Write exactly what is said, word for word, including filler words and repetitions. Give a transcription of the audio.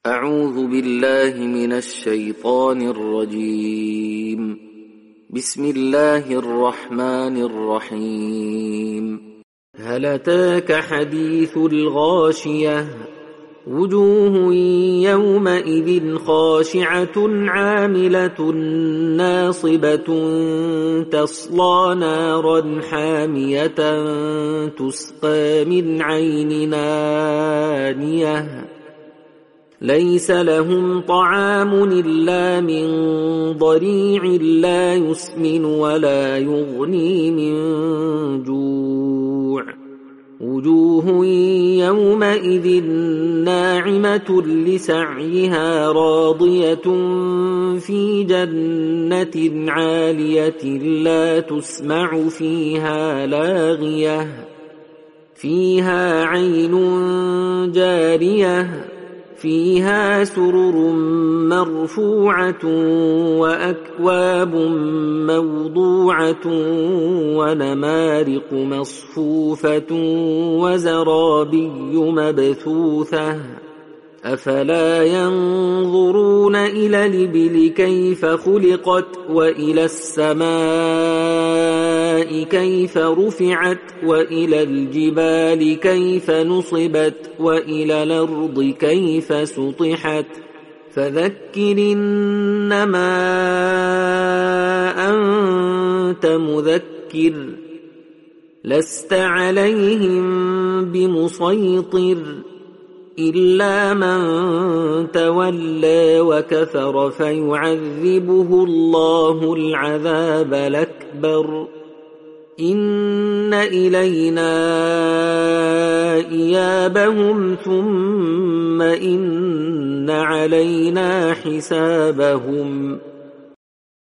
أعوذ بالله من الشيطان الرجيم. بسم الله الرحمن الرحيم. هل أتاك حديث الغاشية؟ وجوه يومئذ خاشعة عاملة ناصبة تصلى نارا حامية تسقى من عين آنية ليس لهم طعام إلا من ضريع لا يسمن ولا يغني من جوع. وجوه يومئذ ناعمة لسعيها راضية في جنة عالية لا تسمع فيها لاغية فيها عين جارية فيها سرر مرفوعة وأكواب موضوعة ونمارق مصفوفة وزرابي مبثوثة أفلا ينظرون إلى الإبل كيف خلقت وإلى السماء كيف رفعت وإلى الجبال كيف نصبت وإلى الأرض كيف سطحت فذكر إنما أنت مذكر لست عليهم بمسيطر إلا من تولى وكفر فيعذبه الله العذاب الأكبر إن إلينا إيابهم ثم إن علينا حسابهم